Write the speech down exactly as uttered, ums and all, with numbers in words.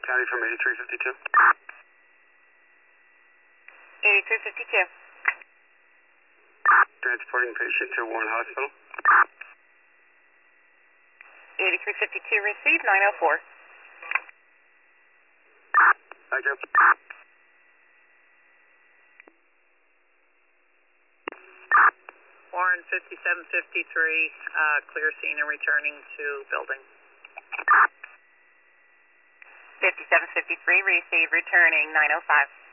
County from eighty-three fifty-two. eighty-three fifty-two. Transporting patient to Warren Hospital. eighty-three fifty-two received, nine oh four. Thank you. Warren fifty-seven fifty-three, uh, clear scene and returning to building. fifty-seven fifty-three received, returning nine oh five.